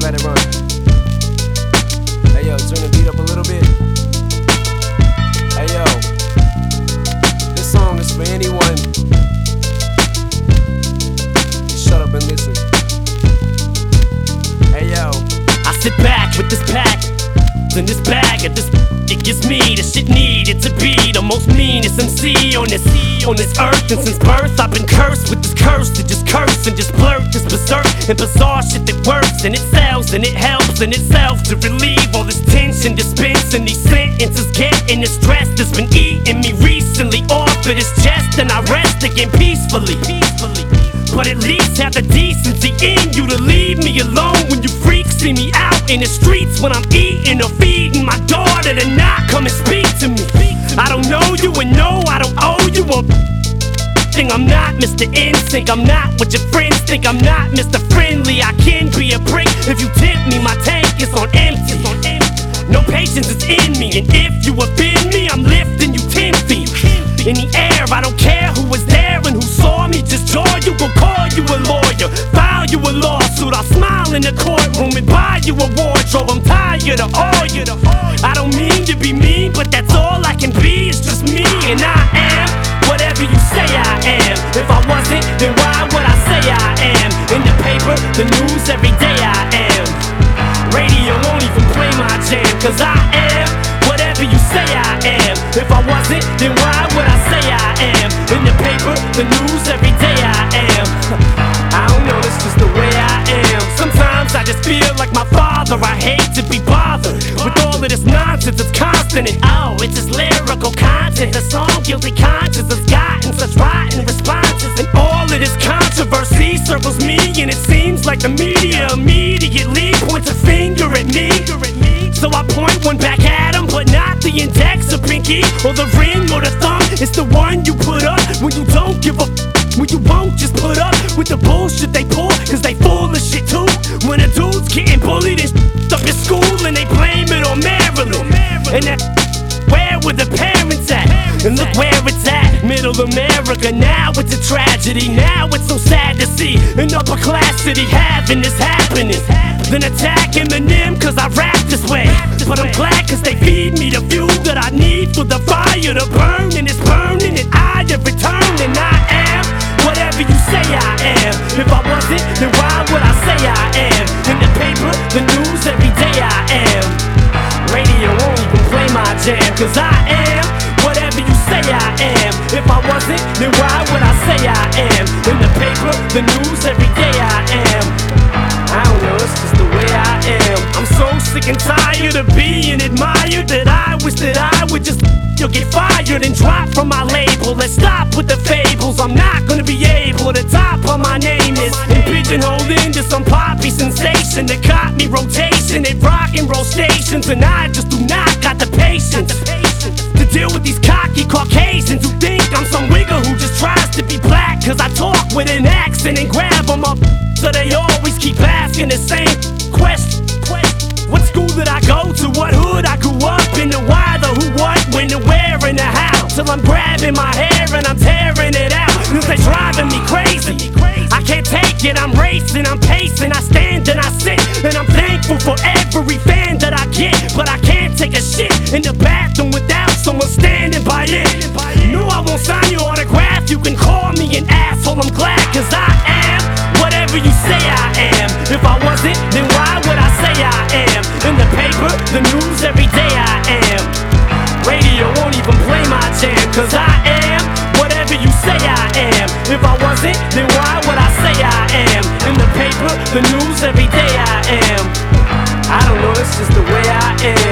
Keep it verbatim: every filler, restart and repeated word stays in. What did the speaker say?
let it run. Hey yo, turn the beat up a little bit. Hey yo, this song is for anyone. Just shut up and listen. Hey yo, I sit back with this pack in this bag of this. It gives me the shit needed to be the most meanest M C on this on this earth. And since birth I've been cursed with this curse to just curse and just blurt this berserk and bizarre shit that works and it sells and it helps in itself to relieve all this tension dispensing these sentences, getting the stress that's been eating me recently off of this chest, and I rest again peacefully. Peacefully. But at least have the decency in you to leave me alone when you freaks see me out in the streets when I'm eating or feeding my daughter to not come and speak to me. I don't know you and no, I don't owe you a thing. I'm not Mister Insync, I'm not what your friends think. I'm not Mister Friendly, I can be a prick if you tempt me. My tank is on empty. No patience is in me, and if you offend me, I'm lifting you ten feet in the air. I don't care who was there and who saw me, just joy you, gon' call you a lawyer, file you a lawsuit. I'll smile in the courtroom and buy you a wardrobe. I'm tired of all you. I don't mean to be mean, but that's all I can be. It's just me, and I am whatever you say I am. If I wasn't, then why would I say I am? In the paper, the news, every day I am. Radio won't even play my jam, cause I am whatever you say I am. If I wasn't, then why would I say I am? In the paper, the news, every day I am. I don't know, it's just the way I am. Sometimes I just feel like my father. I hate to be bothered with all of this nonsense. It's constant and oh, it's just lyrical content. The song Guilty Conscience has gotten such rotten responses, and all of this controversy circles me, and it seems like the media immediately points a finger at me. So I point one back at him, but not the index or pinky or the ring or the thumb. It's the one you put up when you don't give a f- when you won't just put up with the bullshit they pull, cause they full of shit too. When a dude's getting bullied and sh- up in school and they blame it on Maryland, and that where were the parents at? And look where it's at, middle America. Now it's a tragedy, now it's so sad to see an upper class city having this happening. Then attack Eminem cause I rap this way, but I'm glad cause they feed me the fuel that I need for the fire to burn, and it's burning and I have returned, and I am whatever you say I am. If I wasn't, then why would I say I am? In the paper, the news, every day I am. Radio won't even play my jam, cause I am whatever you say I am. If I wasn't, then why would I say I am? In the paper, the news, every day I am. I don't know, it's just the way I am. I'm so sick and tired of being admired that I wish that I would just you'll get fired and drop from my label. Let's stop with the fables. I'm not gonna be able to top on my name is and pigeonholed into some poppy sensation that caught me rotation at rock and roll stations, and I just do not got the patience to deal with these cocky Caucasians who think I'm some wigger who just tries to be black cause I talk with an accent and grab them up. So they always keep asking the same question. What school did I go to? What hood I grew up in? The why, the who, what, when, the where, and the how. Till I'm grabbing my hair and I'm tearing it out, cause they driving me crazy. I can't take it, I'm racing, I'm pacing. I stand and I sit, and I'm thankful for every fan that I get. But I can't take a shit in the bathroom without someone standing by it. No, I won't sign your autograph. You can call me an asshole, I'm glad, cause I am whatever you say I am. If I wasn't, then why would I say I am? In the paper, the news, every day I am. Radio won't even play my jam, cause I am whatever you say I am. If I wasn't, then why would I say I am? In the paper, the news, every day I am. I don't know, it's just the way I am.